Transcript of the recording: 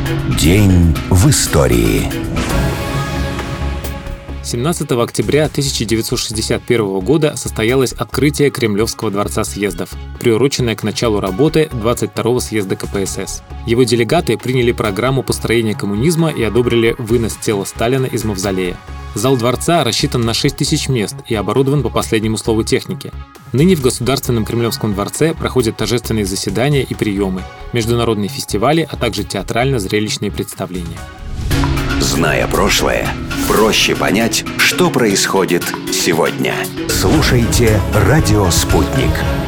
День в истории. 17 октября 1961 года состоялось открытие Кремлевского дворца съездов, приуроченное к началу работы 22-го съезда КПСС. Его делегаты приняли программу построения коммунизма и одобрили вынос тела Сталина из мавзолея. Зал дворца рассчитан на 6 тысяч мест и оборудован по последнему слову техники. Ныне в Государственном Кремлевском дворце проходят торжественные заседания и приемы, международные фестивали, а также театрально-зрелищные представления. Зная прошлое, проще понять, что происходит сегодня. Слушайте «Радио Спутник».